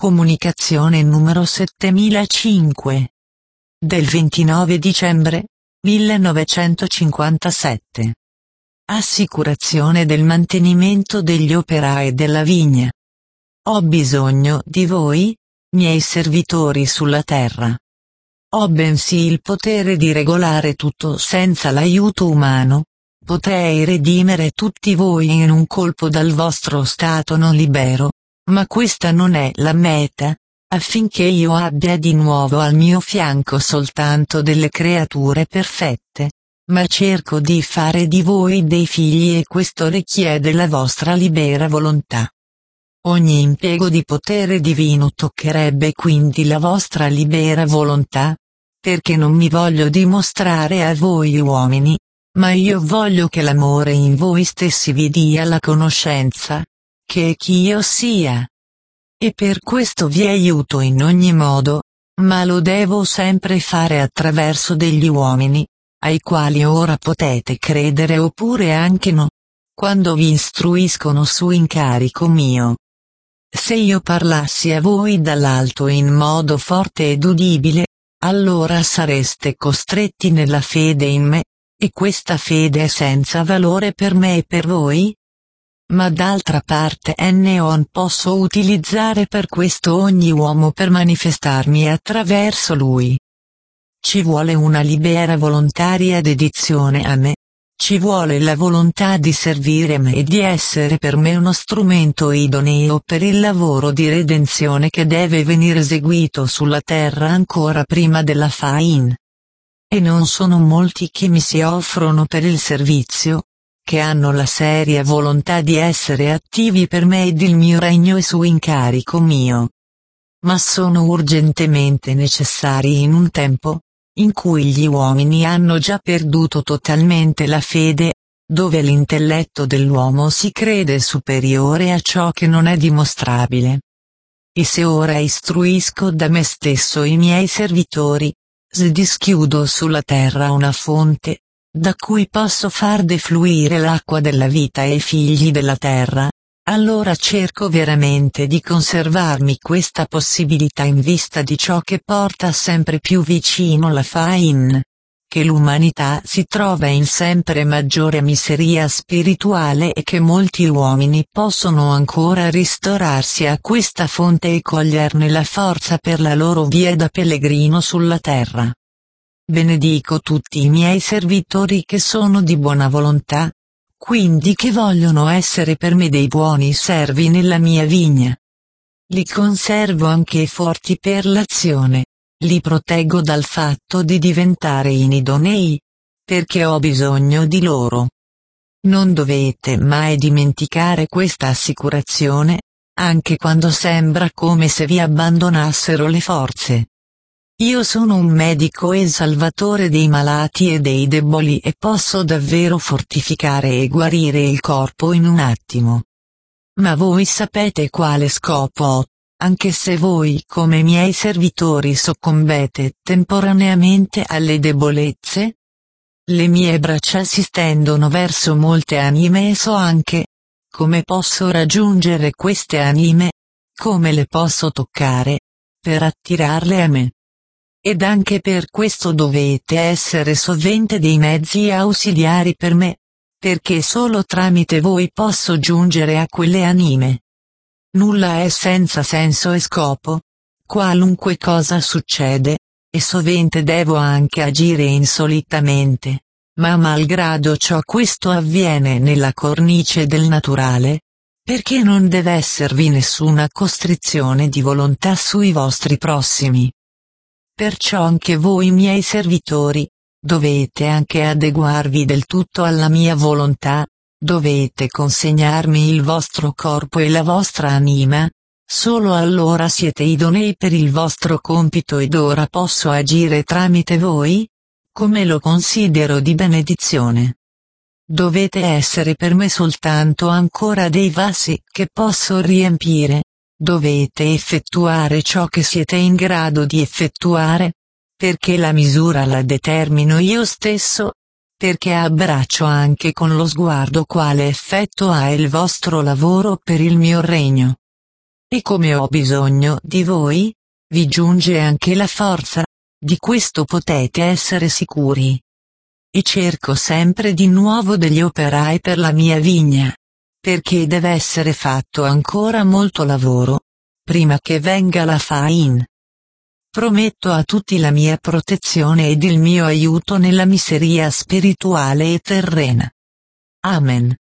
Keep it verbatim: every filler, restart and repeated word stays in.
Comunicazione numero settemilacinque. Del ventinove dicembre millenovecentocinquantasette. Assicurazione del mantenimento degli operai della vigna. Ho bisogno di voi, miei servitori sulla terra. Ho bensì il potere di regolare tutto senza l'aiuto umano. Potrei redimere tutti voi in un colpo dal vostro stato non libero, ma questa non è la meta, affinché io abbia di nuovo al mio fianco soltanto delle creature perfette, ma cerco di fare di voi dei figli e questo richiede la vostra libera volontà. Ogni impiego di potere divino toccherebbe quindi la vostra libera volontà, perché non mi voglio dimostrare a voi uomini, ma io voglio che l'amore in voi stessi vi dia la conoscenza, che chi io sia. E per questo vi aiuto in ogni modo, ma lo devo sempre fare attraverso degli uomini, ai quali ora potete credere oppure anche no, quando vi istruiscono su incarico mio. Se io parlassi a voi dall'alto in modo forte ed udibile, allora sareste costretti nella fede in me, e questa fede è senza valore per me e per voi? Ma d'altra parte non posso utilizzare per questo ogni uomo per manifestarmi attraverso lui. Ci vuole una libera volontaria dedizione a me. Ci vuole la volontà di servire me e di essere per me uno strumento idoneo per il lavoro di redenzione che deve venire eseguito sulla terra ancora prima della fin. E non sono molti che mi si offrono per il servizio, che hanno la seria volontà di essere attivi per me ed il mio regno e su incarico mio. Ma sono urgentemente necessari in un tempo, in cui gli uomini hanno già perduto totalmente la fede, dove l'intelletto dell'uomo si crede superiore a ciò che non è dimostrabile. E se ora istruisco da me stesso i miei servitori, se dischiudo sulla terra una fonte, da cui posso far defluire l'acqua della vita ai figli della terra, allora cerco veramente di conservarmi questa possibilità in vista di ciò che porta sempre più vicino la fin, che l'umanità si trova in sempre maggiore miseria spirituale e che molti uomini possono ancora ristorarsi a questa fonte e coglierne la forza per la loro via da pellegrino sulla terra. Benedico tutti i miei servitori che sono di buona volontà, quindi che vogliono essere per me dei buoni servi nella mia vigna. Li conservo anche forti per l'azione, li proteggo dal fatto di diventare inidonei, perché ho bisogno di loro. Non dovete mai dimenticare questa assicurazione, anche quando sembra come se vi abbandonassero le forze. Io sono un medico e salvatore dei malati e dei deboli e posso davvero fortificare e guarire il corpo in un attimo. Ma voi sapete quale scopo ho, anche se voi come miei servitori soccombete temporaneamente alle debolezze? Le mie braccia si stendono verso molte anime e so anche come posso raggiungere queste anime, come le posso toccare, per attirarle a me. Ed anche per questo dovete essere sovente dei mezzi ausiliari per me, perché solo tramite voi posso giungere a quelle anime. Nulla è senza senso e scopo, qualunque cosa succede, e sovente devo anche agire insolitamente, ma malgrado ciò questo avviene nella cornice del naturale, perché non deve esservi nessuna costrizione di volontà sui vostri prossimi. Perciò anche voi miei servitori, dovete anche adeguarvi del tutto alla mia volontà, dovete consegnarmi il vostro corpo e la vostra anima, solo allora siete idonei per il vostro compito ed ora posso agire tramite voi, come lo considero di benedizione. Dovete essere per me soltanto ancora dei vasi che posso riempire. Dovete effettuare ciò che siete in grado di effettuare, perché la misura la determino io stesso, perché abbraccio anche con lo sguardo quale effetto ha il vostro lavoro per il mio regno. E come ho bisogno di voi, vi giunge anche la forza, di questo potete essere sicuri. E cerco sempre di nuovo degli operai per la mia vigna. Perché deve essere fatto ancora molto lavoro, prima che venga la faina. Prometto a tutti la mia protezione ed il mio aiuto nella miseria spirituale e terrena. Amen.